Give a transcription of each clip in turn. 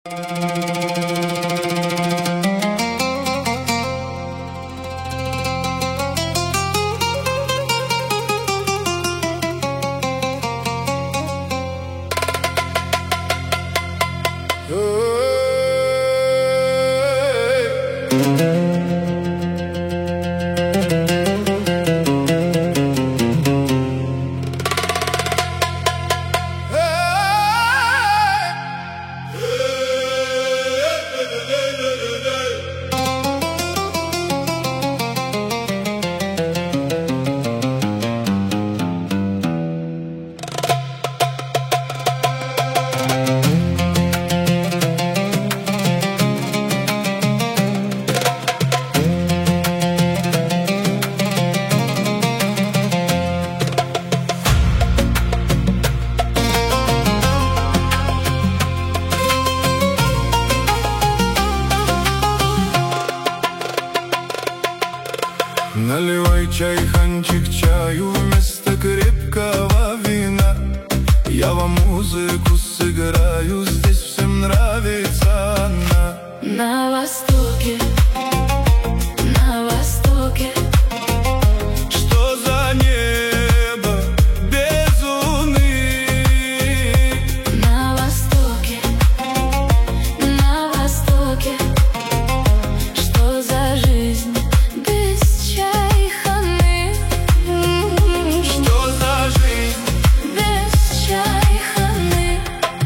Наливай чайханчик чаю вместо крепкого вина. Я вам музыку сыграю, здесь всем нравится она. На востоке, на востоке. Что за небо без луны? На востоке, на востоке. Что за жизнь без чайханы? Что за жизнь без чайханы?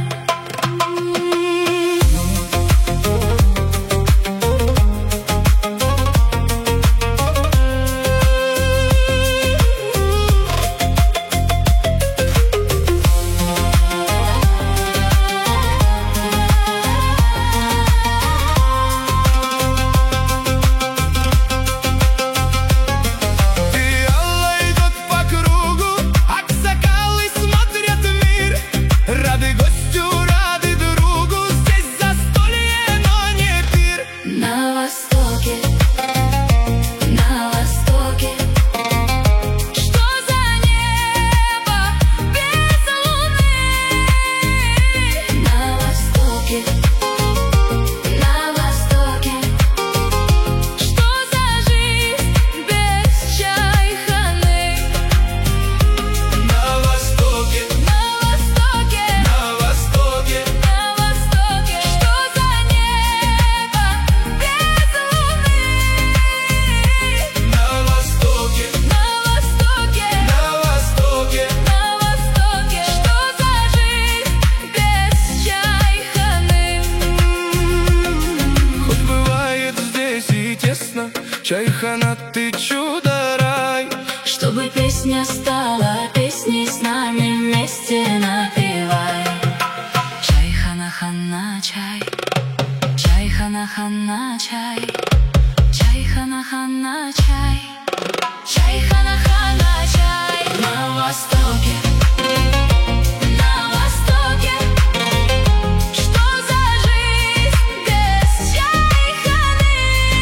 Чайхана, ты чудо-рай. Чтобы песня стала песней, с нами вместе напевай. Чайхана-хана чай, чайхана-хана чай, чайхана-хана чай, чайхана-хана чай. На востоке, на востоке. Что за жизнь без чайханы?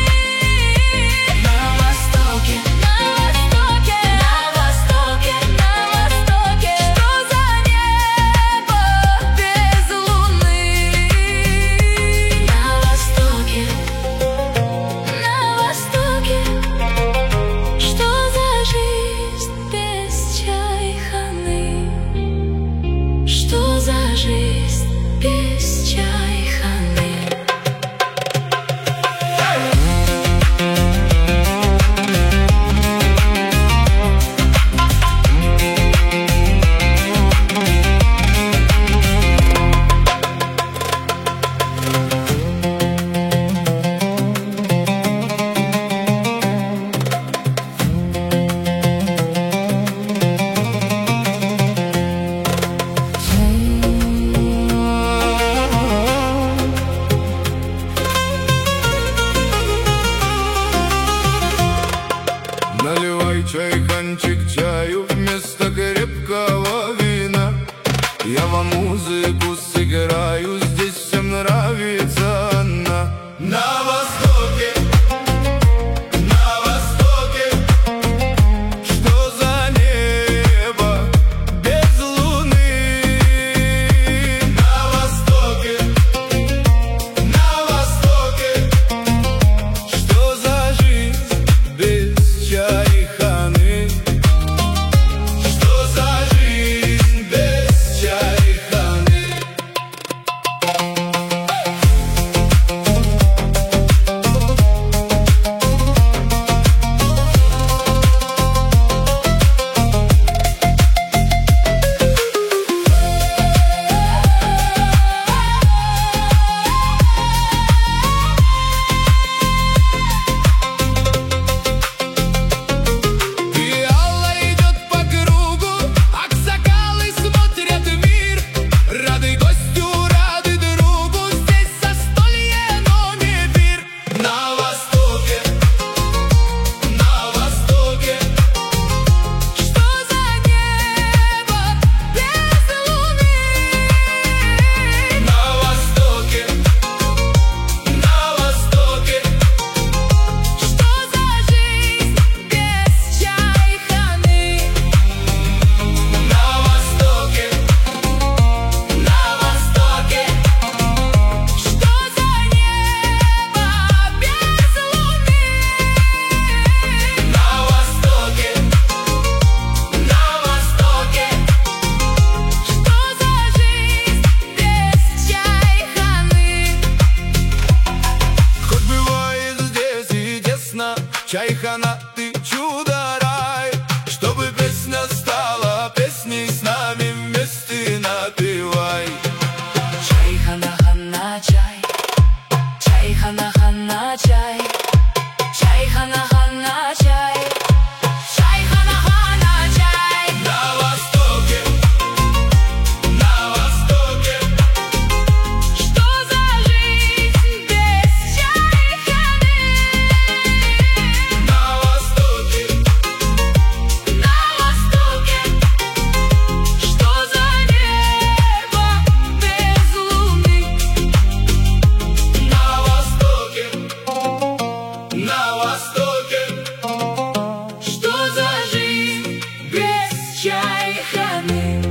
На востоке, на востоке, на востоке, на востоке. Что за небо без луны? На востоке, на востоке. Что за жизнь без чайханы? Что за жизнь без чайханы? Наливай чайханчик чаю вместо крепкого вина. Я вам музыку сыграю, здесь всем нравится она. На востоке, на востоке. Что за небо без луны? На востоке, Чайхана, ты чудо-рай, чтобы песня стала песней, с нами вместе напевай. Чайхана, хана, чай. Чайхана, хана, чай. Чайхана, хана, чай. Чайхана, хана, чай. На востоке, на востоке, Что за жизнь без чайханы? на востоке, На востоке. Что за небо без луны? на востоке, на востоке. Что за жизнь без чайханы?